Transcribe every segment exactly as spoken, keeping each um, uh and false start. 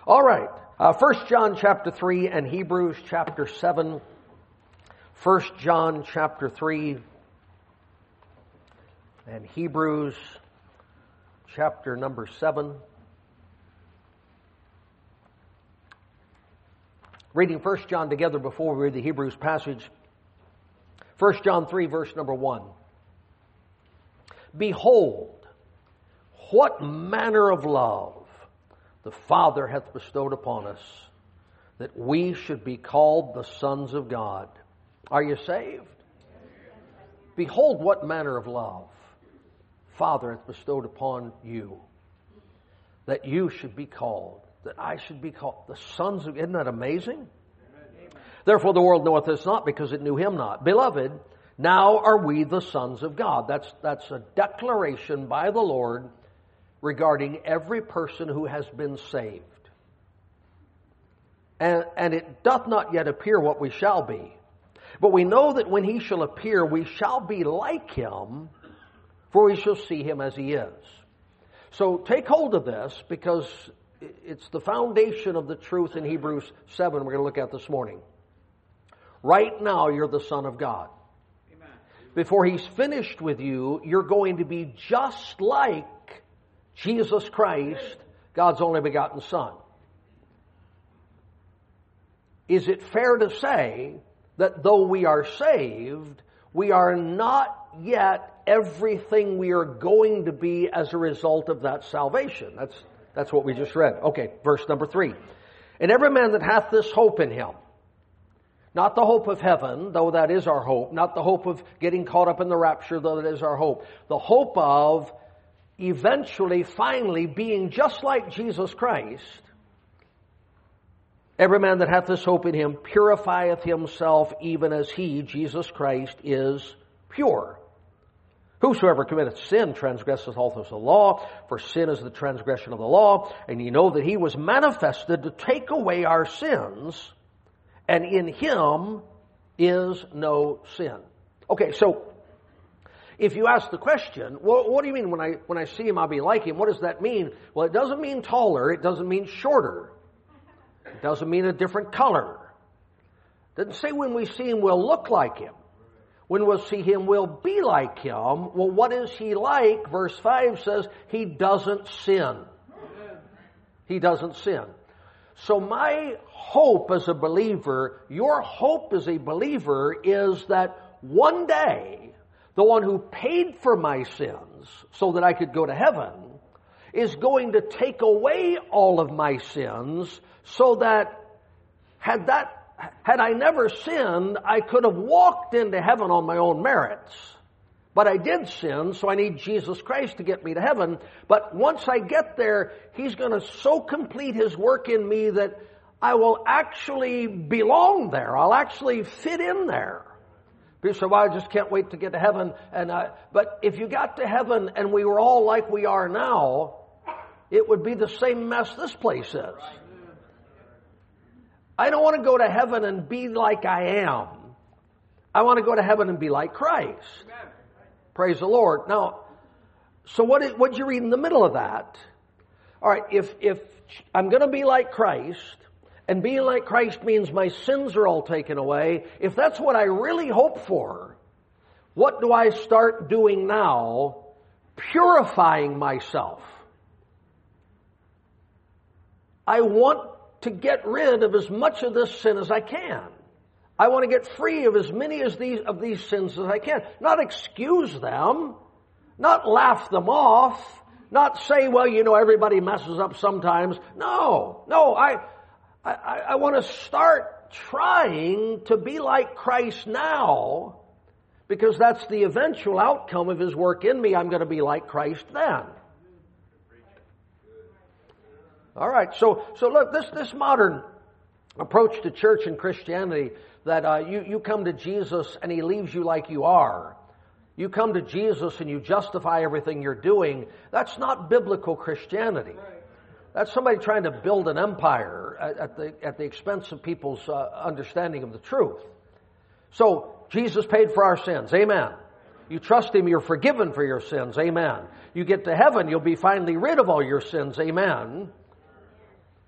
All right. Uh, First John chapter three and Hebrews chapter seven. First John chapter three and Hebrews chapter number seven. Reading First John together before we read the Hebrews passage. First John three, verse number one. Behold, what manner of love the Father hath bestowed upon us, that we should be called the sons of God. Are you saved? Behold, what manner of love Father hath bestowed upon you, that you should be called, that I should be called the sons of... Isn't that amazing? Therefore the world knoweth us not, because it knew him not. Beloved, now are we the sons of God. That's, that's a declaration by the Lord regarding every person who has been saved. And, and it doth not yet appear what we shall be. But we know that when he shall appear, we shall be like him, for we shall see him as he is. So take hold of this, because it's the foundation of the truth in Hebrews seven we're going to look at this morning. Right now, you're the Son of God. Amen. Before he's finished with you, you're going to be just like Jesus Christ, God's only begotten Son. Is it fair to say that though we are saved, we are not yet everything we are going to be as a result of that salvation? That's, that's what we just read. Okay, verse number three. And every man that hath this hope in him, not the hope of heaven, though that is our hope, not the hope of getting caught up in the rapture, though that is our hope, the hope of eventually, finally, being just like Jesus Christ. Every man that hath this hope in him purifieth himself, even as he, Jesus Christ, is pure. Whosoever committeth sin transgresseth also the law, for sin is the transgression of the law. And ye know that he was manifested to take away our sins, and in him is no sin. Okay, so if you ask the question, well, what do you mean when I when I see him, I'll be like him? What does that mean? Well, it doesn't mean taller. It doesn't mean shorter. It doesn't mean a different color. It doesn't say when we see him, we'll look like him. When we'll see him, we'll be like him. Well, what is he like? Verse five says he doesn't sin. He doesn't sin. So my hope as a believer, your hope as a believer, is that one day the one who paid for my sins so that I could go to heaven is going to take away all of my sins, so that had that had I never sinned, I could have walked into heaven on my own merits. But I did sin, so I need Jesus Christ to get me to heaven. But once I get there, he's going to so complete his work in me that I will actually belong there. I'll actually fit in there. People say, well, I just can't wait to get to heaven. And I, but if you got to heaven and we were all like we are now, it would be the same mess this place is. I don't want to go to heaven and be like I am. I want to go to heaven and be like Christ. Praise the Lord. Now, so what did, what did you read in the middle of that? All right, if, if I'm going to be like Christ, and being like Christ means my sins are all taken away, if that's what I really hope for, what do I start doing now? Purifying myself. I want to get rid of as much of this sin as I can. I want to get free of as many as these of these sins as I can. Not excuse them, not laugh them off, not say, well, you know, everybody messes up sometimes. No, no, I I, I want to start trying to be like Christ now, because that's the eventual outcome of his work in me. I'm going to be like Christ then. All right, so so look, this this modern approach to church and Christianity, that uh, you, you come to Jesus and he leaves you like you are. You come to Jesus and you justify everything you're doing. That's not biblical Christianity. That's somebody trying to build an empire at, at the at the expense of people's uh, understanding of the truth. So Jesus paid for our sins. Amen. You trust him, you're forgiven for your sins. Amen. You get to heaven, you'll be finally rid of all your sins. Amen.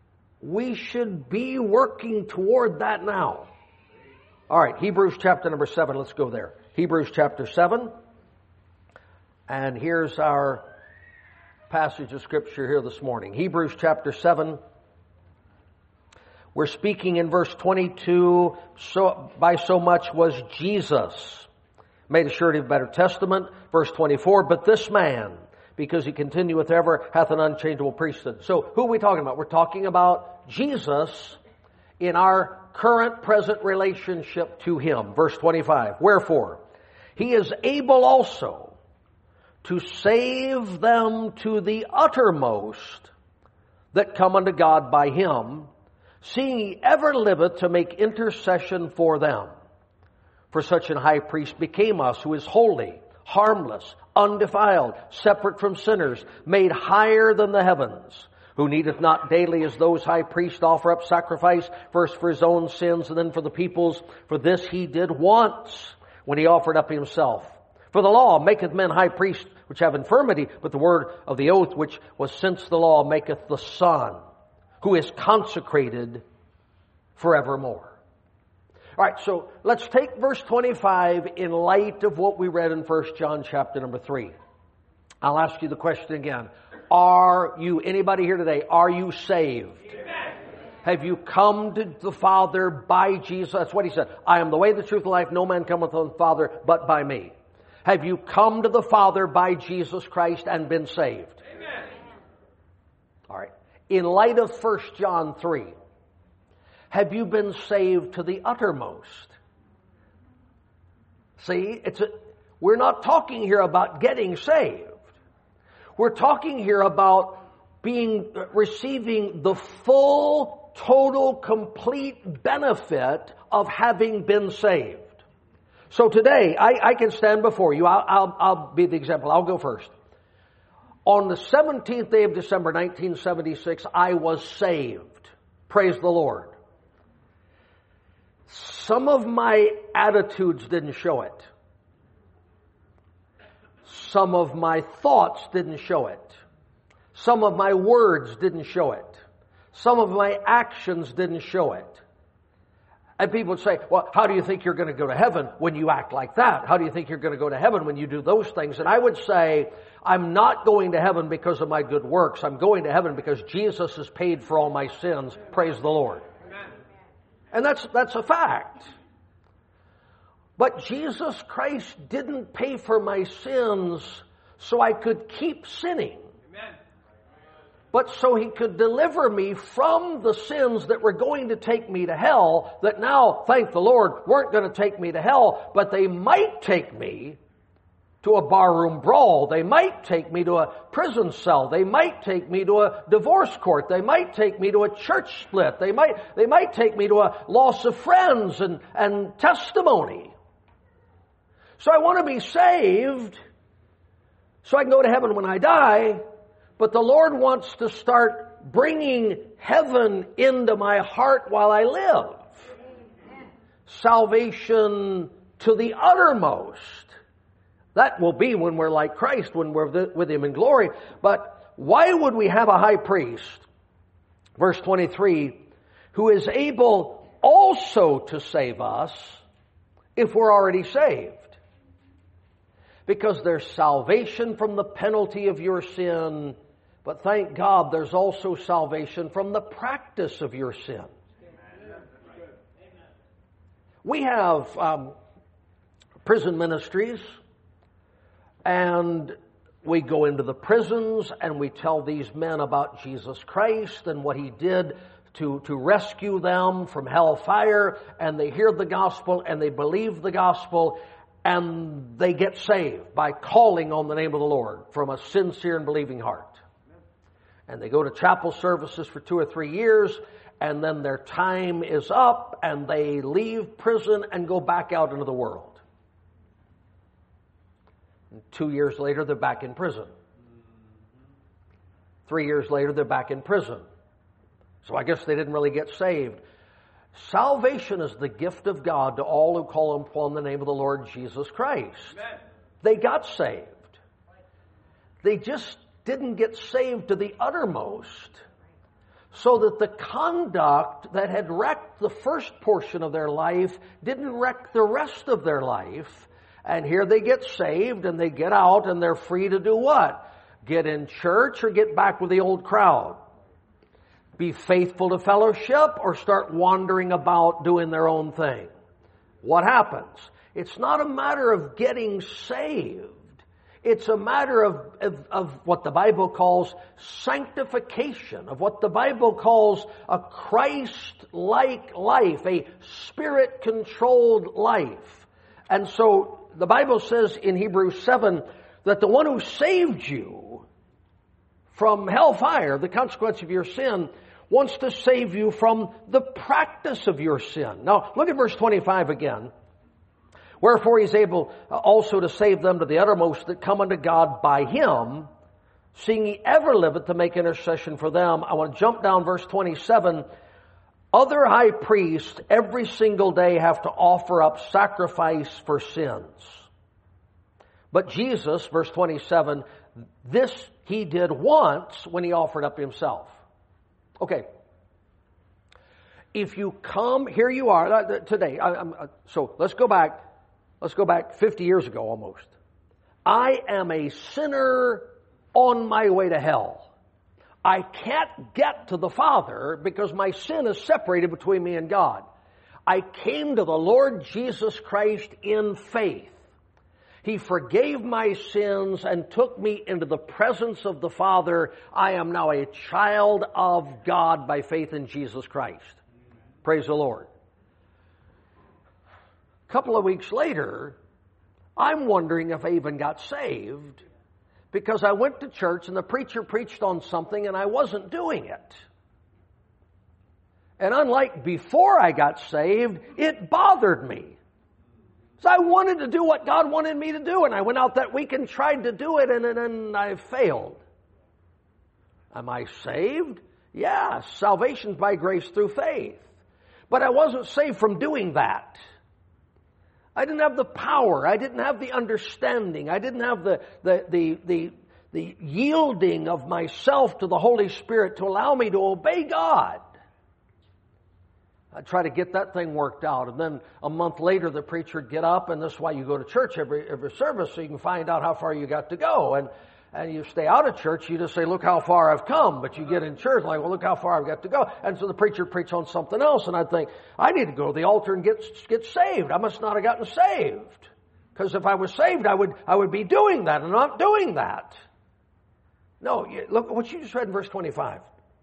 we should be working toward that now. All right, Hebrews chapter number seven. Let's go there. Hebrews chapter seven. And here's our passage of Scripture here this morning. Hebrews chapter seven. We're speaking in verse twenty-two, so by so much was Jesus made a surety of a better testament. Verse twenty-four, but this man, because he continueth ever, hath an unchangeable priesthood. So who are we talking about? We're talking about Jesus in our current present relationship to him. Verse twenty-five, wherefore, he is able also to save them to the uttermost that come unto God by him, seeing he ever liveth to make intercession for them. For such an high priest became us, who is holy, harmless, undefiled, separate from sinners, made higher than the heavens, who needeth not daily as those high priests offer up sacrifice, first for his own sins and then for the people's. For this he did once, when he offered up himself. For the law maketh men high priests which have infirmity, but the word of the oath which was since the law maketh the Son, who is consecrated forevermore. All right, so let's take verse twenty-five in light of what we read in First John chapter number three. I'll ask you the question again. Are you, anybody here today, are you saved? Amen. Have you come to the Father by Jesus? That's what he said. I am the way, the truth, and life. No man cometh unto the Father but by me. Have you come to the Father by Jesus Christ and been saved? Amen. All right. In light of First John three, have you been saved to the uttermost? See, it's a, we're not talking here about getting saved. We're talking here about being, receiving the full, total, complete benefit of having been saved. So today, I, I can stand before you. I'll, I'll, I'll be the example. I'll go first. On the seventeenth day of December, nineteen seventy-six, I was saved. Praise the Lord. Some of my attitudes didn't show it. Some of my thoughts didn't show it. Some of my words didn't show it. Some of my actions didn't show it. And people would say, well, how do you think you're going to go to heaven when you act like that? How do you think you're going to go to heaven when you do those things? And I would say, I'm not going to heaven because of my good works. I'm going to heaven because Jesus has paid for all my sins. Praise the Lord. Amen. And that's, that's a fact. But Jesus Christ didn't pay for my sins so I could keep sinning. But so he could deliver me from the sins that were going to take me to hell, that now, thank the Lord, weren't going to take me to hell, but they might take me to a barroom brawl. They might take me to a prison cell. They might take me to a divorce court. They might take me to a church split. They might, they might take me to a loss of friends and, and testimony. So I want to be saved so I can go to heaven when I die. But the Lord wants to start bringing heaven into my heart while I live. Salvation to the uttermost. That will be when we're like Christ, when we're with him in glory. But why would we have a high priest, verse twenty-three, who is able also to save us if we're already saved? Because there's salvation from the penalty of your sin, but thank God there's also salvation from the practice of your sin. We have um, prison ministries, and we go into the prisons and we tell these men about Jesus Christ and what he did to, to rescue them from hellfire, and they hear the gospel and they believe the gospel, and they get saved by calling on the name of the Lord from a sincere and believing heart. And they go to chapel services for two or three years, and then their time is up, and they leave prison and go back out into the world. And two years later, they're back in prison. Three years later, they're back in prison. So I guess they didn't really get saved. Salvation is the gift of God to all who call upon the name of the Lord Jesus Christ. Amen. They got saved. They just didn't get saved to the uttermost. so that the conduct that had wrecked the first portion of their life didn't wreck the rest of their life. And here they get saved and they get out and they're free to do what? Get in church or get back with the old crowd? Be faithful to fellowship or start wandering about doing their own thing? What happens? It's not a matter of getting saved. It's a matter of, of, of what the Bible calls sanctification, of what the Bible calls a Christ-like life, a Spirit-controlled life. And so the Bible says in Hebrews seven that the one who saved you from hellfire, the consequence of your sin, wants to save you from the practice of your sin. Now, look at verse twenty-five again. Wherefore he is able also to save them to the uttermost that come unto God by him, seeing he ever liveth to make intercession for them. I want to jump down verse twenty-seven. Other high priests every single day have to offer up sacrifice for sins. But Jesus, verse twenty-seven, this he did once when he offered up himself. Okay. If you come, here you are today. I, I'm, so let's go back. Let's go back fifty years ago almost. I am a sinner on my way to hell. I can't get to the Father because my sin is separated between me and God. I came to the Lord Jesus Christ in faith. He forgave my sins and took me into the presence of the Father. I am now a child of God by faith in Jesus Christ. Praise the Lord. A couple of weeks later, I'm wondering if I even got saved because I went to church and the preacher preached on something and I wasn't doing it. And unlike before I got saved, it bothered me. So I wanted to do what God wanted me to do, and I went out that week and tried to do it, and then I failed. Am I saved? Yes, salvation's by grace through faith. But I wasn't saved from doing that. I didn't have the power. I didn't have the understanding. I didn't have the, the, the, the, the yielding of myself to the Holy Spirit to allow me to obey God. I try to get that thing worked out. And then a month later, the preacher would get up, and this is why you go to church every, every service, so you can find out how far you got to go. And, and you stay out of church, you just say, look how far I've come. But you get in church, like, well, look how far I've got to go. And so the preacher preached on something else, and I think, I need to go to the altar and get, get saved. I must not have gotten saved. Because if I was saved, I would, I would be doing that, and not doing that. No, look what you just read in verse twenty-five.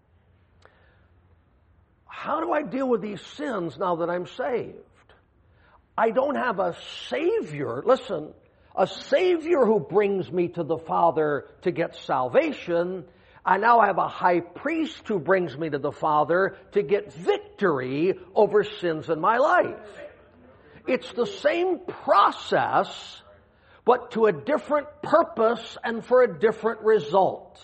How do I deal with these sins now that I'm saved? I don't have a Savior. Listen, a Savior who brings me to the Father to get salvation. I now have a high priest who brings me to the Father to get victory over sins in my life. It's the same process, but to a different purpose and for a different result.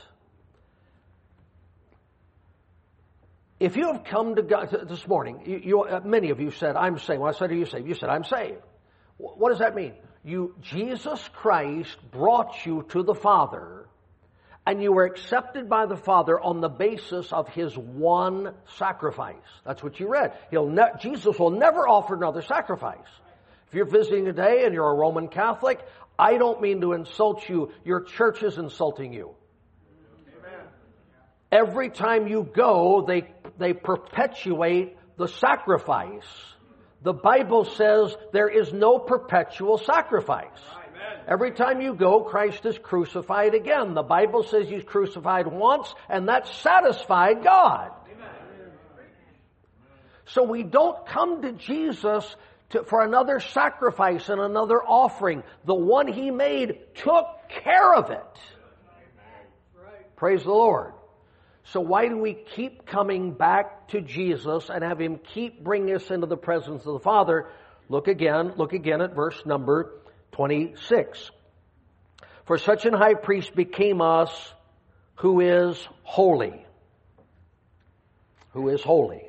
If you have come to God this morning, you, you, uh, many of you said, I'm saved. When I said, are you saved? You said, I'm saved. What does that mean? You, Jesus Christ brought you to the Father, and you were accepted by the Father on the basis of His one sacrifice. That's what you read. He'll ne- Jesus will never offer another sacrifice. If you're visiting today and you're a Roman Catholic, I don't mean to insult you. Your church is insulting you. Amen. Every time you go, they They perpetuate the sacrifice. The Bible says there is no perpetual sacrifice. Amen. Every time you go, Christ is crucified again. The Bible says He's crucified once, and that satisfied God. Amen. So we don't come to Jesus to, for another sacrifice and another offering. The one He made took care of it. Right. Praise the Lord. So why do we keep coming back to Jesus and have Him keep bringing us into the presence of the Father? Look again, look again at verse number twenty-six. For such an high priest became us who is holy. Who is holy.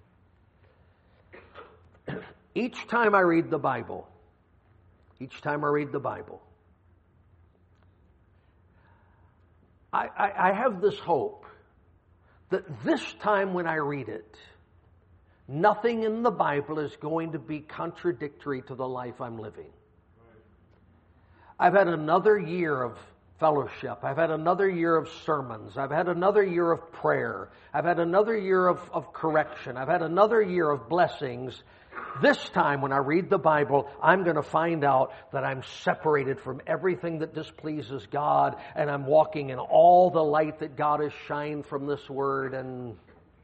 Each time I read the Bible, each time I read the Bible, I, I, I have this hope that this time when I read it, nothing in the Bible is going to be contradictory to the life I'm living. I've had another year of fellowship. I've had another year of sermons. I've had another year of prayer. I've had another year of, of correction. I've had another year of blessings. This time when I read the Bible, I'm going to find out that I'm separated from everything that displeases God, and I'm walking in all the light that God has shined from this Word, and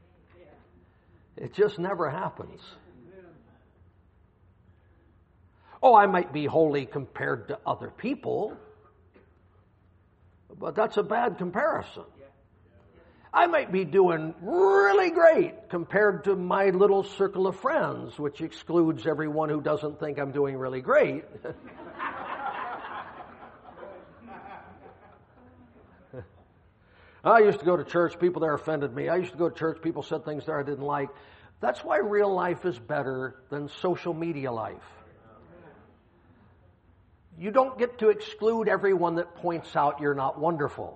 it just never happens. Oh, I might be holy compared to other people, but that's a bad comparison. I might be doing really great compared to my little circle of friends, which excludes everyone who doesn't think I'm doing really great. I used to go to church, people there offended me. I used to go to church, people said things there I didn't like. That's why real life is better than social media life. You don't get to exclude everyone that points out you're not wonderful.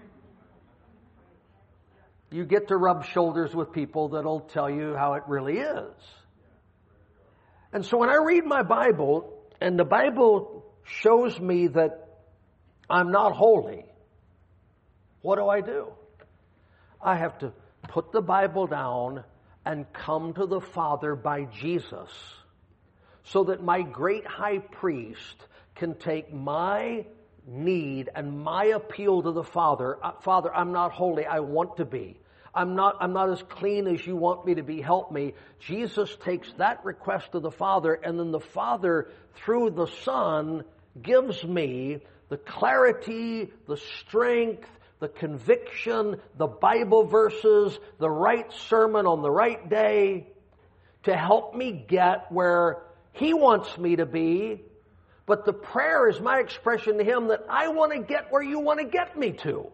You get to rub shoulders with people that'll tell you how it really is. And so when I read my Bible, and the Bible shows me that I'm not holy, what do I do? I have to put the Bible down and come to the Father by Jesus, so that my great high priest can take my need and my appeal to the Father. Father, I'm not holy. I want to be. I'm not, I'm not as clean as you want me to be. Help me. Jesus takes that request to the Father, and then the Father, through the Son, gives me the clarity, the strength, the conviction, the Bible verses, the right sermon on the right day to help me get where He wants me to be. But the prayer is my expression to Him that I want to get where you want to get me to.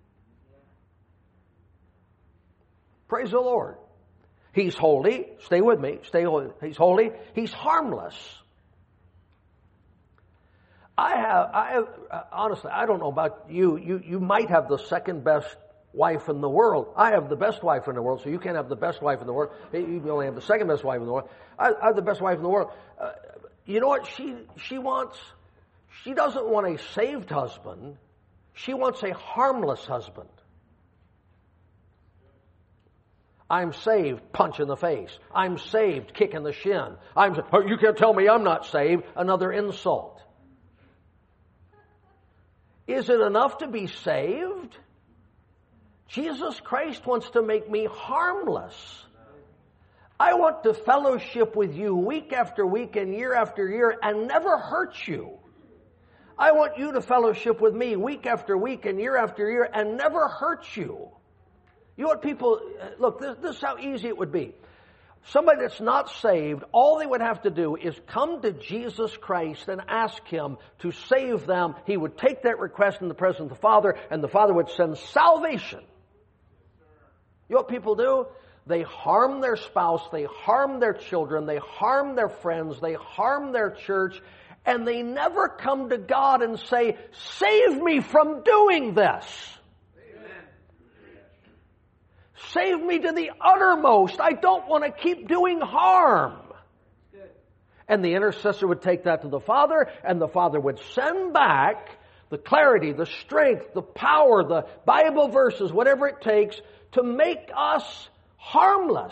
Praise the Lord. He's holy. Stay with me. Stay holy. He's holy. He's harmless. I have, I have, uh, honestly, I don't know about you. You, you might have the second best wife in the world. I have the best wife in the world, so you can't have the best wife in the world. You only have the second best wife in the world. I, I have the best wife in the world. Uh, you know what she, she wants? She doesn't want a saved husband. She wants a harmless husband. I'm saved, punch in the face. I'm saved, kick in the shin. I'm, oh, you can't tell me I'm not saved, another insult. Is it enough to be saved? Jesus Christ wants to make me harmless. I want to fellowship with you week after week and year after year and never hurt you. I want you to fellowship with me week after week and year after year and never hurt you. You know what people, look, this, this is how easy it would be. Somebody that's not saved, all they would have to do is come to Jesus Christ and ask Him to save them. He would take that request in the presence of the Father, and the Father would send salvation. You know what people do? They harm their spouse, they harm their children, they harm their friends, they harm their church, and they never come to God and say, save me from doing this. Save me to the uttermost. I don't want to keep doing harm. And the intercessor would take that to the Father, and the Father would send back the clarity, the strength, the power, the Bible verses, whatever it takes to make us harmless.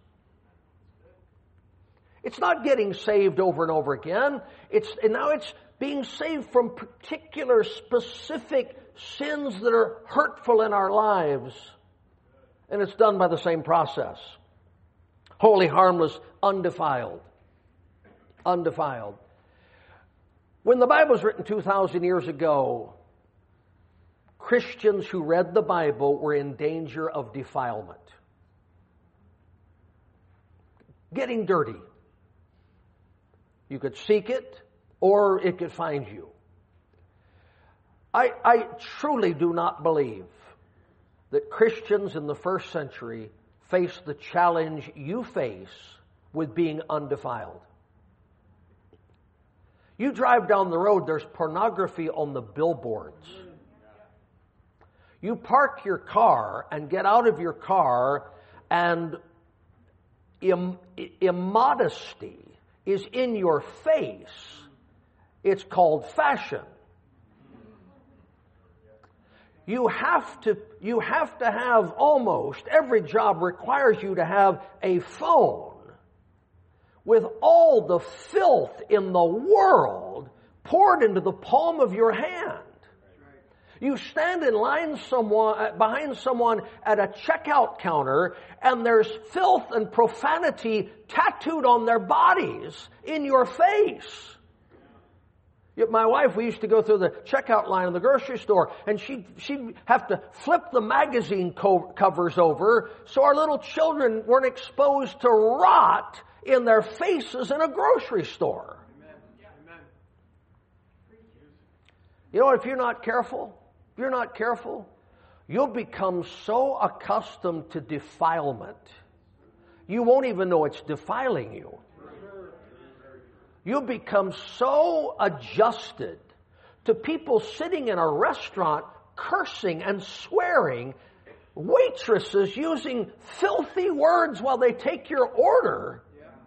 It's not getting saved over and over again. It's and now it's being saved from particular specific sins that are hurtful in our lives. And it's done by the same process. Holy, harmless, undefiled. Undefiled. When the Bible was written two thousand years ago, Christians who read the Bible were in danger of defilement. Getting dirty. You could seek it, or it could find you. I, I truly do not believe that Christians in the first century faced the challenge you face with being undefiled. You drive down the road, there's pornography on the billboards. You park your car and get out of your car, and Im- immodesty is in your face. It's called fashion. You have to, you have to have almost every job requires you to have a phone with all the filth in the world poured into the palm of your hand. You stand in line someone, behind someone at a checkout counter, and there's filth and profanity tattooed on their bodies in your face. Yet my wife, we used to go through the checkout line in the grocery store, and she'd, she'd have to flip the magazine co- covers over so our little children weren't exposed to rot in their faces in a grocery store. Amen. You know, if you're not careful, if you're not careful, you'll become so accustomed to defilement, you won't even know it's defiling you. You'll become so adjusted to people sitting in a restaurant cursing and swearing, waitresses using filthy words while they take your order,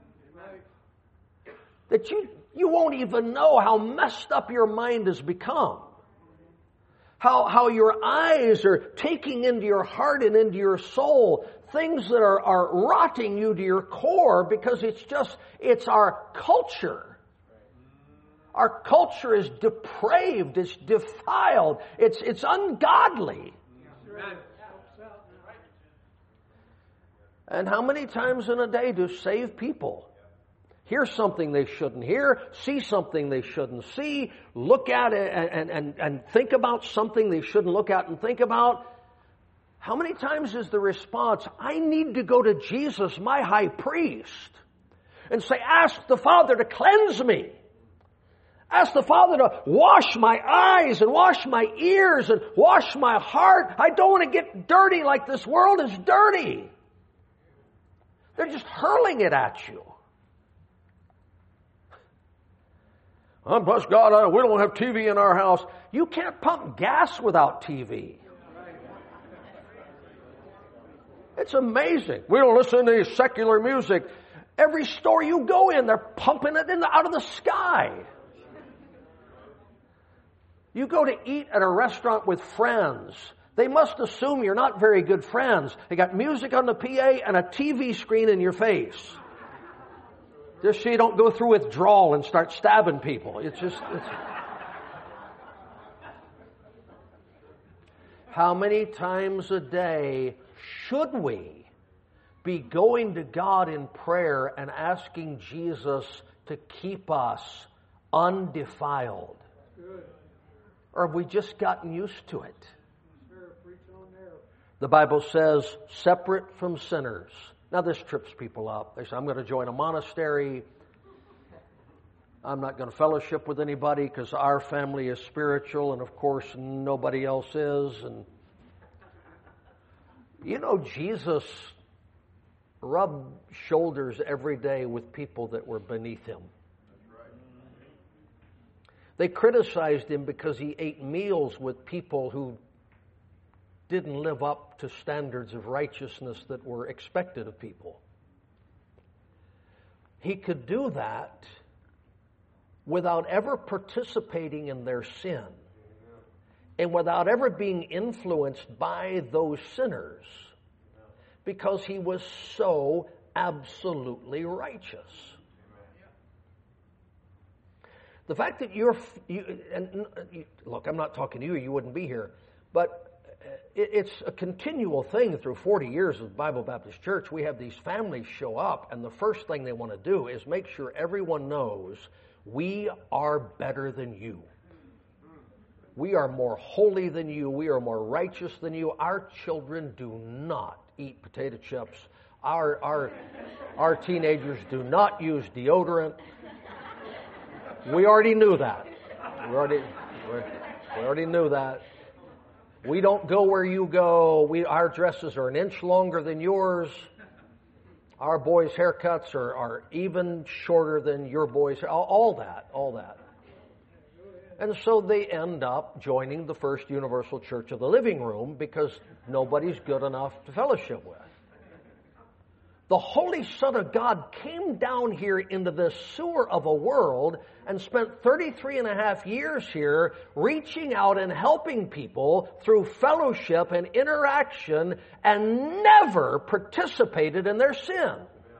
that you, you won't even know how messed up your mind has become. How, how your eyes are taking into your heart and into your soul things that are, are rotting you to your core, because it's just, it's our culture. Our culture is depraved, it's defiled, it's, it's ungodly. And how many times in a day do saved people hear something they shouldn't hear, see something they shouldn't see, look at it and, and, and think about something they shouldn't look at and think about? How many times is the response, I need to go to Jesus, my high priest, and say, ask the Father to cleanse me. Ask the Father to wash my eyes and wash my ears and wash my heart. I don't want to get dirty like this world is dirty. They're just hurling it at you. Oh, bless God, I, we don't have T V in our house. You can't pump gas without T V. It's amazing. We don't listen to any secular music. Every store you go in, they're pumping it in the, out of the sky. You go to eat at a restaurant with friends. They must assume you're not very good friends. They got music on the P A and a T V screen in your face. Just so you don't go through withdrawal and start stabbing people. It's just... It's... How many times a day should we be going to God in prayer and asking Jesus to keep us undefiled? Or have we just gotten used to it? The Bible says, separate from sinners. Now this trips people up. They say, I'm going to join a monastery. I'm not going to fellowship with anybody because our family is spiritual and of course nobody else is. And you know, Jesus rubbed shoulders every day with people that were beneath him. They criticized him because he ate meals with people who didn't live up to standards of righteousness that were expected of people. He could do that without ever participating in their sin and without ever being influenced by those sinners, because he was so absolutely righteous. The fact that you're, you, and look, I'm not talking to you, you wouldn't be here, but it's a continual thing through forty years of Bible Baptist Church. We have these families show up, and the first thing they want to do is make sure everyone knows we are better than you. We are more holy than you. We are more righteous than you. Our children do not eat potato chips. Our, our, our teenagers do not use deodorant. We already knew that. We already, we already knew that. We don't go where you go. We, our dresses are an inch longer than yours. Our boys' haircuts are, are even shorter than your boys' hair. All, all that, all that. And so they end up joining the First Universal Church of the Living Room because nobody's good enough to fellowship with. The Holy Son of God came down here into this sewer of a world and spent thirty-three and a half years here reaching out and helping people through fellowship and interaction and never participated in their sin.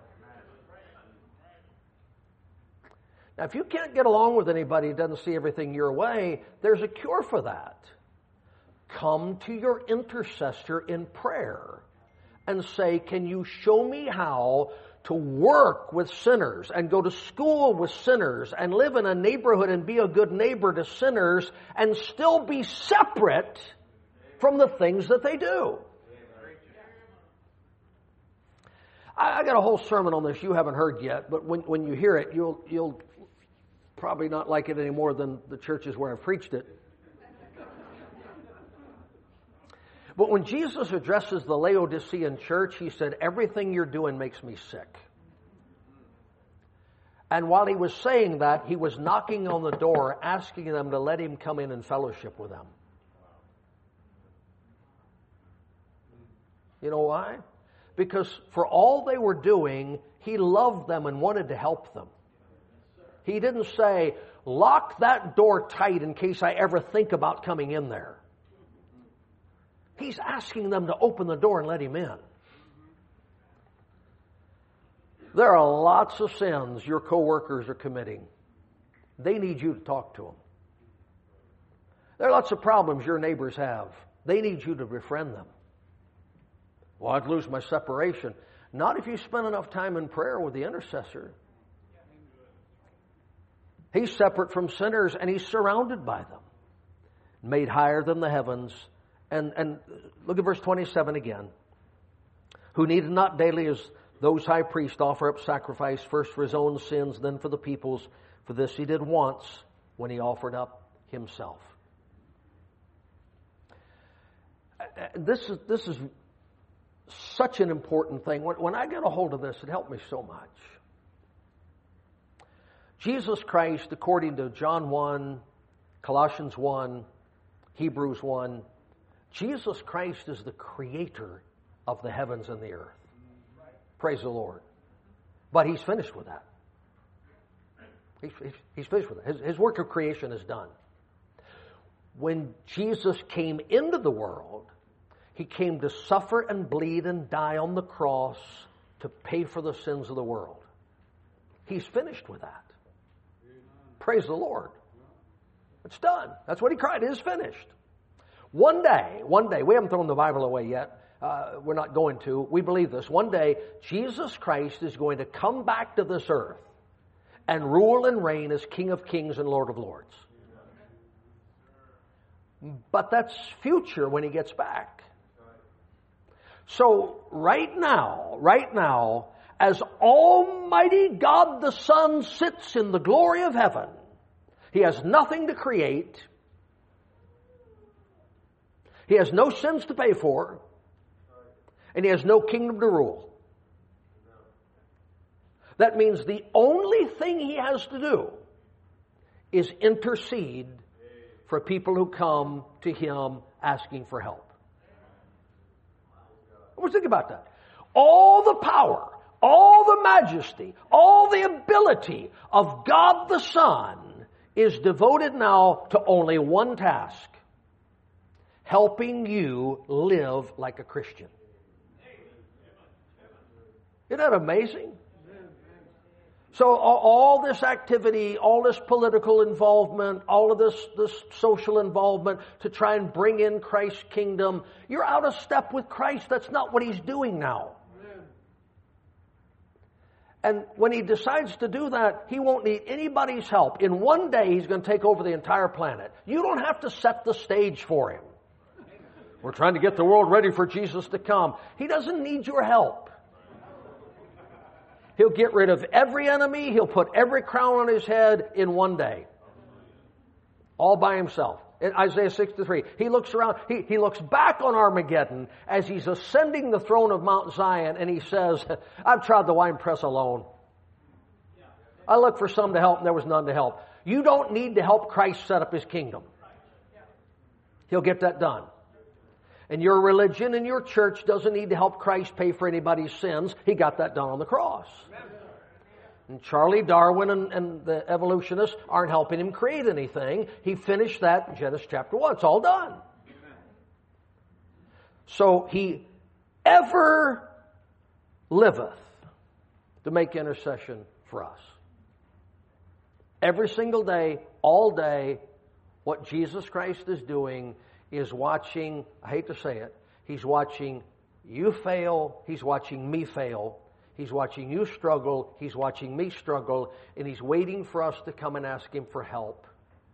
Now, if you can't get along with anybody who doesn't see everything your way, there's a cure for that. Come to your intercessor in prayer and say, can you show me how to work with sinners and go to school with sinners and live in a neighborhood and be a good neighbor to sinners and still be separate from the things that they do? I, I got a whole sermon on this you haven't heard yet, but when, when you hear it, you'll, you'll probably not like it any more than the churches where I've preached it. But when Jesus addresses the Laodicean church, he said, everything you're doing makes me sick. And while he was saying that, he was knocking on the door, asking them to let him come in and fellowship with them. You know why? Because for all they were doing, he loved them and wanted to help them. He didn't say, lock that door tight in case I ever think about coming in there. He's asking them to open the door and let him in. There are lots of sins your coworkers are committing. They need you to talk to them. There are lots of problems your neighbors have. They need you to befriend them. Well, I'd lose my separation. Not if you spend enough time in prayer with the intercessor. He's separate from sinners and he's surrounded by them. Made higher than the heavens. And, and look at verse twenty-seven again. Who needed not daily as those high priests offer up sacrifice, first for his own sins, then for the people's. For this he did once when he offered up himself. This is, this is such an important thing. When, when I get a hold of this, it helped me so much. Jesus Christ, according to John one, Colossians one, Hebrews one, Jesus Christ is the creator of the heavens and the earth. Praise the Lord. But he's finished with that. He's, he's, he's finished with it. His, his work of creation is done. When Jesus came into the world, he came to suffer and bleed and die on the cross to pay for the sins of the world. He's finished with that. Praise the Lord. It's done. That's what he cried. It is finished. One day, one day, we haven't thrown the Bible away yet. Uh, we're not going to. We believe this. One day, Jesus Christ is going to come back to this earth and rule and reign as King of Kings and Lord of Lords. But that's future when he gets back. So right now, right now, as Almighty God the Son sits in the glory of heaven, he has nothing to create. He has no sins to pay for. And he has no kingdom to rule. That means the only thing he has to do is intercede for people who come to him asking for help. Let's think about that. All the power, all the majesty, all the ability of God the Son is devoted now to only one task. Helping you live like a Christian. Isn't that amazing? So all this activity, all this political involvement, all of this, this social involvement to try and bring in Christ's kingdom, you're out of step with Christ. That's not what he's doing now. And when he decides to do that, he won't need anybody's help. In one day, he's going to take over the entire planet. You don't have to set the stage for him. We're trying to get the world ready for Jesus to come. He doesn't need your help. He'll get rid of every enemy. He'll put every crown on his head in one day. All by himself. In Isaiah sixty-three, he looks around, he, he looks back on Armageddon as he's ascending the throne of Mount Zion, and he says, I've trod the winepress alone. I looked for some to help, and there was none to help. You don't need to help Christ set up His kingdom. He'll get that done. And your religion and your church doesn't need to help Christ pay for anybody's sins. He got that done on the cross. And Charlie Darwin and, and the evolutionists aren't helping him create anything. He finished that in Genesis chapter one. It's all done. So He ever liveth to make intercession for us. Every single day, all day, what Jesus Christ is doing is watching, I hate to say it, He's watching you fail, He's watching me fail, He's watching you struggle, He's watching me struggle, and He's waiting for us to come and ask Him for help.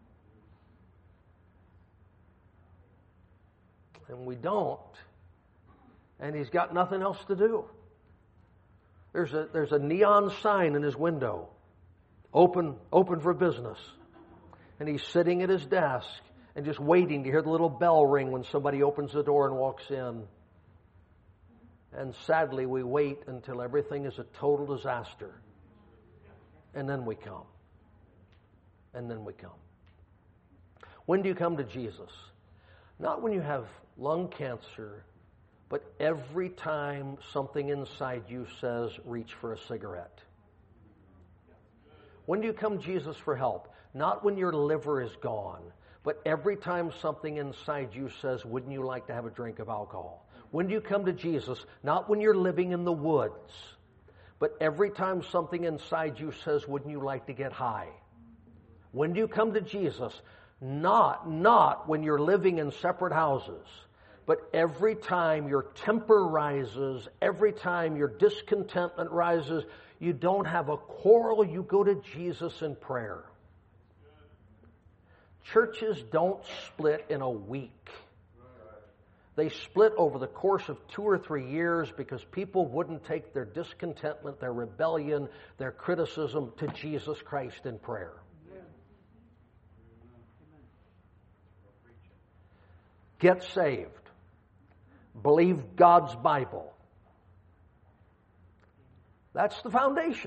And we don't. And He's got nothing else to do. There's a, there's a neon sign in His window. Open, open for business. And He's sitting at His desk and just waiting to hear the little bell ring when somebody opens the door and walks in. And sadly, we wait until everything is a total disaster. And then we come. And then we come. When do you come to Jesus? Not when you have lung cancer, but every time something inside you says, reach for a cigarette. When do you come to Jesus for help? Not when your liver is gone, but every time something inside you says, wouldn't you like to have a drink of alcohol? When do you come to Jesus? Not when you're living in the woods, but every time something inside you says, wouldn't you like to get high? When do you come to Jesus? Not, not when you're living in separate houses, but every time your temper rises, every time your discontentment rises, you don't have a quarrel, you go to Jesus in prayer. Churches don't split in a week. They split over the course of two or three years because people wouldn't take their discontentment, their rebellion, their criticism to Jesus Christ in prayer. Get saved. Believe God's Bible. That's the foundation.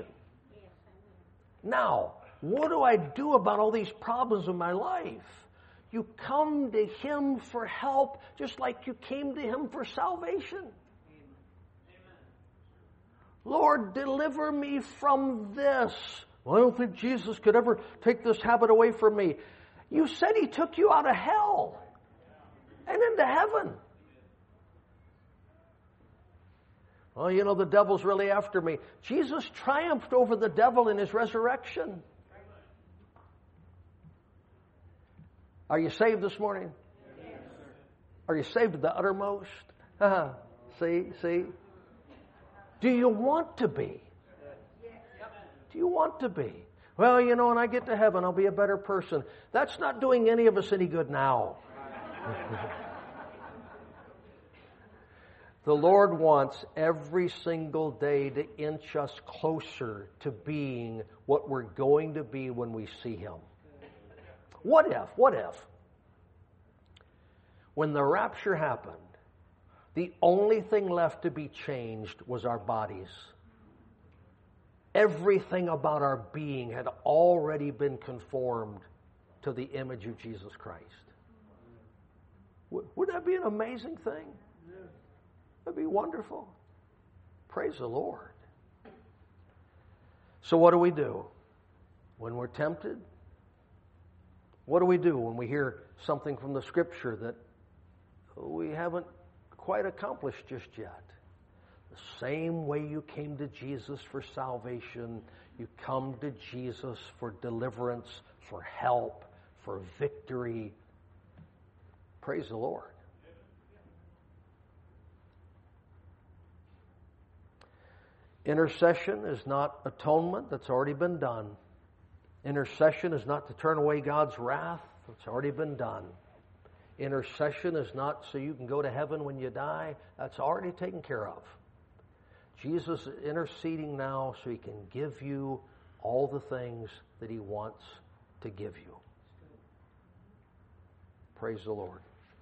Now, what do I do about all these problems in my life? You come to Him for help just like you came to Him for salvation. Lord, deliver me from this. Well, I don't think Jesus could ever take this habit away from me. You said He took you out of hell and into heaven. Well, you know, the devil's really after me. Jesus triumphed over the devil in His resurrection. Are you saved this morning? Yes. Are you saved to the uttermost? Uh-huh. See, see? Do you want to be? Do you want to be? Well, you know, when I get to heaven, I'll be a better person. That's not doing any of us any good now. The Lord wants every single day to inch us closer to being what we're going to be when we see Him. What if, what if, when the rapture happened, the only thing left to be changed was our bodies? Everything about our being had already been conformed to the image of Jesus Christ. Wouldn't that be an amazing thing? That'd be wonderful. Praise the Lord. So what do we do when we're tempted? What do we do when we hear something from the Scripture that we haven't quite accomplished just yet? The same way you came to Jesus for salvation, you come to Jesus for deliverance, for help, for victory. Praise the Lord. Intercession is not atonement. That's already been done. Intercession is not to turn away God's wrath. It's already been done. Intercession is not so you can go to heaven when you die. That's already taken care of. Jesus is interceding now so He can give you all the things that He wants to give you. Praise the Lord.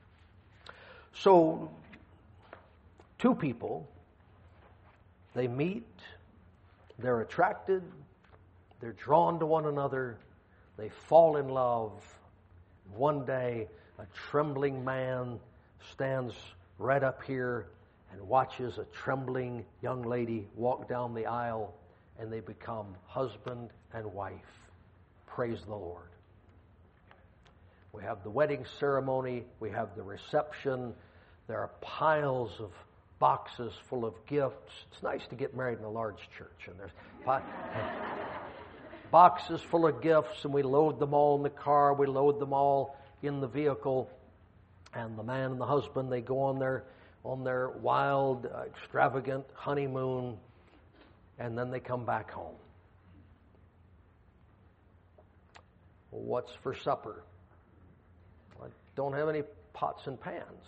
So, two people, they meet, they're attracted, they're drawn to one another, They fall in love. One day, a trembling man stands right up here and watches a trembling young lady walk down the aisle, and they become husband and wife. Praise the Lord. We have the wedding ceremony. We have the reception. There are piles of boxes full of gifts. It's nice to get married in a large church, and there's boxes full of gifts, and we load them all in the car. We load them all in the vehicle, and the man and the husband, they go on their on their wild, uh, extravagant honeymoon, and then they come back home. Well, what's for supper? I don't have any pots and pans.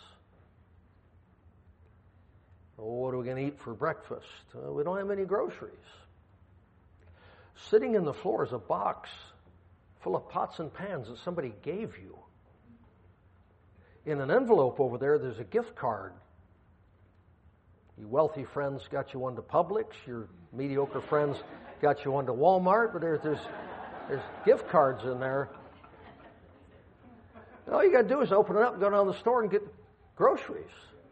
Well, what are we going to eat for breakfast? Uh, we don't have any groceries. Sitting in the floor is a box full of pots and pans that somebody gave you. In an envelope over there, there's a gift card. Your wealthy friends got you one to Publix. Your mediocre friends got you one to Walmart. But there's there's, there's gift cards in there. And all you got to do is open it up and go down to the store and get groceries.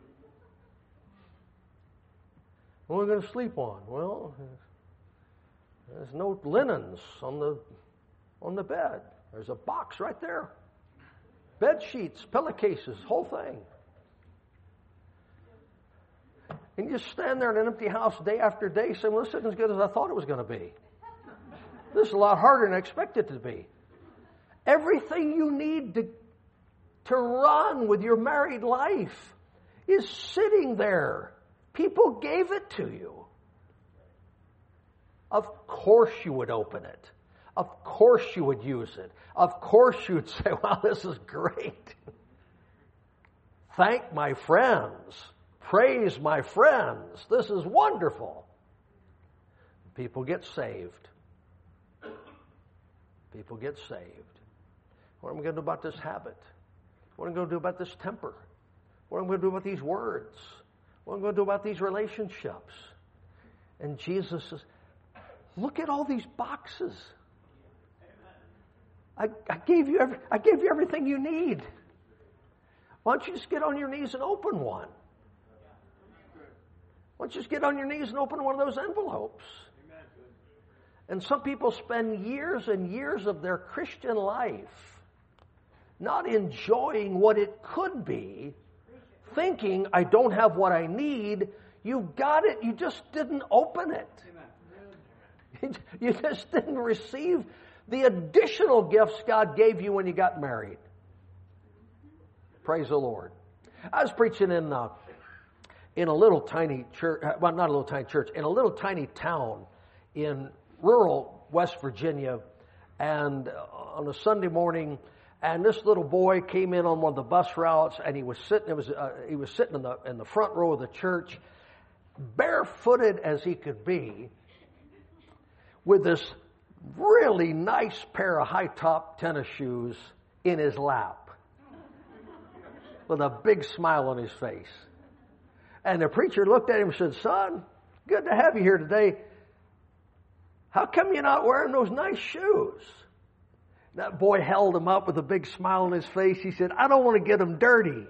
What are we going to sleep on? Well, there's no linens on the on the bed. There's a box right there. Bed sheets, pillowcases, whole thing. And you just stand there in an empty house day after day saying, well, this isn't as good as I thought it was going to be. This is a lot harder than I expected it to be. Everything you need to, to run with your married life is sitting there. People gave it to you. Of course you would open it. Of course you would use it. Of course you would say, wow, this is great. Thank my friends. Praise my friends. This is wonderful. People get saved. People get saved. What am I going to do about this habit? What am I going to do about this temper? What am I going to do about these words? What am I going to do about these relationships? And Jesus says, look at all these boxes. I, I gave you every, I gave you everything you need. Why don't you just get on your knees and open one? Why don't you just get on your knees and open one of those envelopes? And some people spend years and years of their Christian life not enjoying what it could be, thinking, I don't have what I need. You got it, you just didn't open it. You just didn't receive the additional gifts God gave you when you got married. Praise the Lord. I was preaching in uh, in a little tiny church, well, not a little tiny church, in a little tiny town in rural West Virginia, and on a Sunday morning, and this little boy came in on one of the bus routes, and he was sitting. It was uh, he was sitting in the in the front row of the church, barefooted as he could be, with this really nice pair of high-top tennis shoes in his lap, with a big smile on his face. And the preacher looked at him and said, son, good to have you here today. How come you're not wearing those nice shoes? That boy held him up with a big smile on his face. He said, I don't want to get them dirty.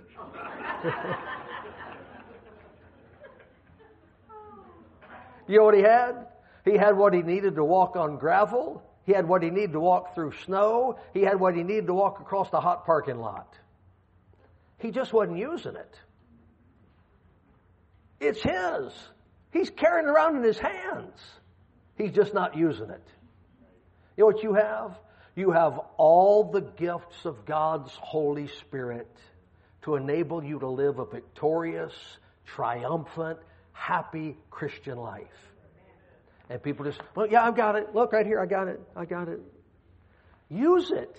You know what he had? He had what he needed to walk on gravel. He had what he needed to walk through snow. He had what he needed to walk across the hot parking lot. He just wasn't using it. It's his. He's carrying it around in his hands. He's just not using it. You know what you have? You have all the gifts of God's Holy Spirit to enable you to live a victorious, triumphant, happy Christian life. And people just, well, yeah, I've got it. Look right here, I got it. I got it. Use it.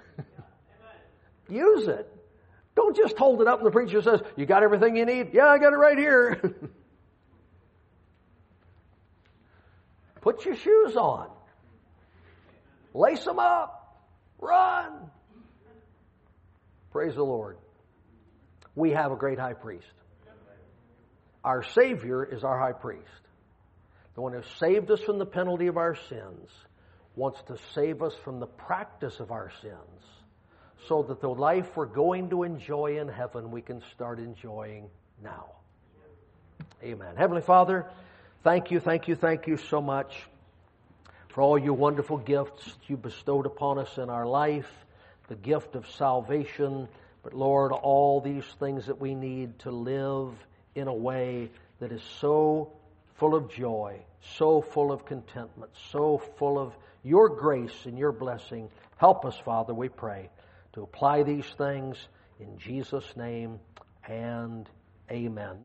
Use it. Don't just hold it up and the preacher says, you got everything you need? Yeah, I got it right here. Put your shoes on. Lace them up. Run. Praise the Lord. We have a great high priest. Our Savior is our high priest. The one who saved us from the penalty of our sins, wants to save us from the practice of our sins, so that the life we're going to enjoy in heaven, we can start enjoying now. Amen. Heavenly Father, thank you, thank you, thank you so much for all your wonderful gifts that you bestowed upon us in our life, the gift of salvation, but Lord, all these things that we need to live in a way that is so full of joy, so full of contentment, so full of your grace and your blessing. Help us, Father, we pray, to apply these things in Jesus' name, and amen.